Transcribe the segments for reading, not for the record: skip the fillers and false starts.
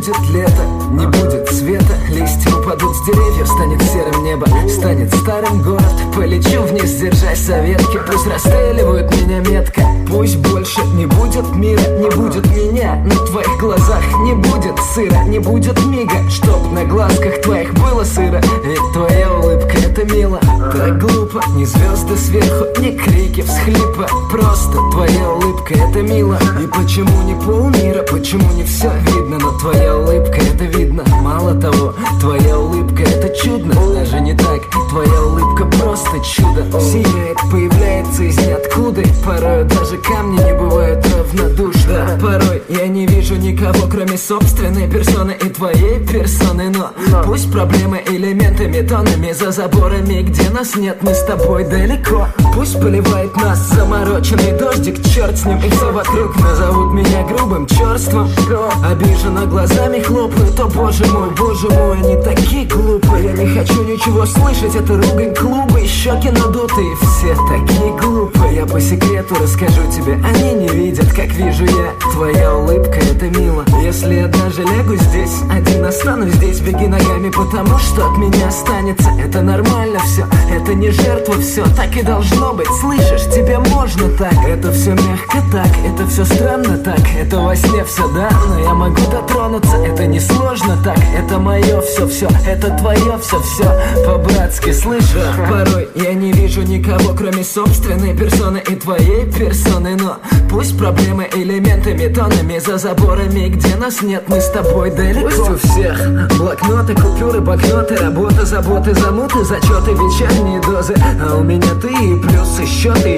будет лето, не будет света, листья упадут с деревьев, станет серым небо, станет старым город. Полечу вниз, держась за ветки, пусть расстреливают меня метко. Пусть больше не будет мира, не будет меня, на твоих глазах не будет сыра, не будет мига, чтоб на глазках твоих было сыро. Ведь твоя улыбка это мило, так глупо, ни звезды сверху, ни крики, всхлипа, просто твоя улыбка это мило. И почему не полмира, почему не все видно, но твоя улыбка это видно. Мало того, твоя улыбка это чудно, даже не так, твоя улыбка просто чудо. Сияет, появляется из ниоткуда, порой даже камни не бывают равнодушны. Порой я не вижу никого, кроме собственной персоны и твоей персоны. Но пусть проблемы элементами, тонами за заборами, где нас нет, мы с тобой далеко. Пусть поливает нас замороченный дождик, черт с ним, и все вокруг назовут меня грубым, черством. Обиженно глазами хлопают, о боже мой, они такие глупые. Я не хочу ничего слышать, это ругань клуба, и щеки надутые, все такие глупые. Я по секрету расскажу тебе, они не видят, как вижу я. Твоя улыбка это мило. Если я даже лягу здесь, один останусь здесь, беги ногами, потому что от меня останется. Это нормально все, это не жертва, все так и должно быть. Слышишь, тебе можно так, это все мягко так, это все странно так, это во сне все, да, но я могу дотронуться, это не сложно так, это мое все, это твое все, по-братски, слышишь? Порой я не вижу никого, кроме собственной персоны и твоей персоны, но пусть проблемы элементами, тонами за заборами, где нас нет, мы с тобой далеко. Пусть у всех блокноты, купюры, банкноты, работа, заботы, замуты, зачеты, вечерние дозы, а у меня ты и плюсы, счеты.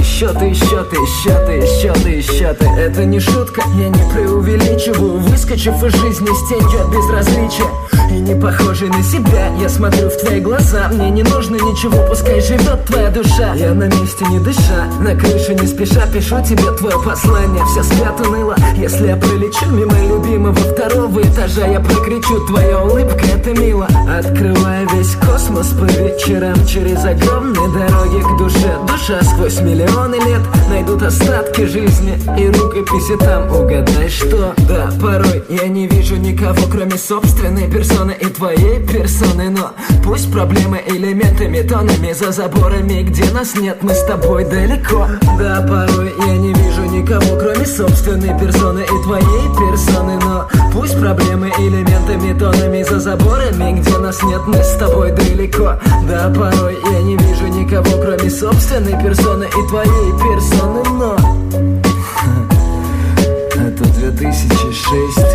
Это не шутка, я не преувеличиваю, выскочив из жизни с тенью от безразличия и не похожий на себя, я смотрю в твои глаза, мне не нужно ничего, пускай живет твоя душа. Я на месте не дыша, на крыше не спеша пишу тебе твое послание. Все спят уныло, если я пролечу мимо любимого второго этажа, я прокричу: твоя улыбка это мило. Открывая весь космос по вечерам, через огромные дороги к душе. Душа сквозь миллионы лет найдут остатки жизни и рукописи там, угадай что. Да, порой я не вижу никого, кроме собственной персоны и твоей персоны, но пусть проблемы элементами, тонами за заборами, где нас нет, мы с тобой далеко. Да, порой я не вижу никого, кроме собственной персоны и твоей персоны, но пусть проблемы элементами, тонами за заборами, где нас нет, мы с тобой далеко. Да, порой я не вижу никого, кроме собственной персоны и твоей персоны, но это 2006.